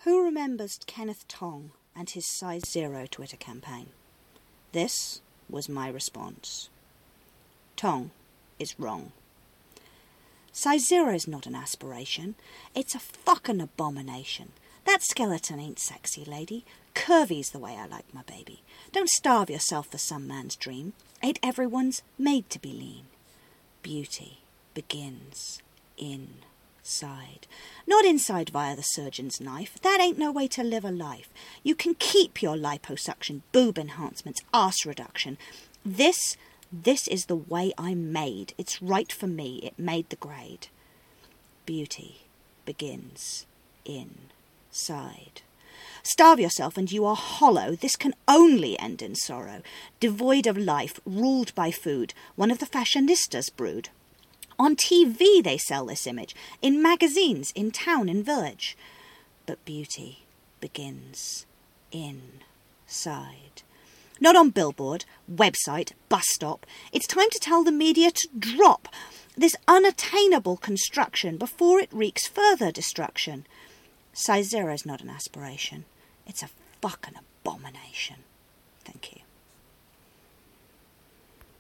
Who remembers Kenneth Tong and his size 0 Twitter campaign? This was my response. Tong is wrong. Size 0 is not an aspiration. It's a fucking abomination. That skeleton ain't sexy, lady. Curvy's the way I like my baby. Don't starve yourself for some man's dream. Ain't everyone's made to be lean. Beauty begins inside. Not inside via the surgeon's knife. That ain't no way to live a life. You can keep your liposuction, boob enhancements, arse reduction. This is the way I'm made. It's right for me. It made the grade. Beauty begins inside. Starve yourself and you are hollow. This can only end in sorrow. Devoid of life, ruled by food, one of the fashionistas' brood. On TV they sell this image, in magazines, in town, in village. But beauty begins inside. Not on billboard, website, bus stop. It's time to tell the media to drop this unattainable construction before it wreaks further destruction. Size 0 is not an aspiration. It's a fucking abomination. Thank you.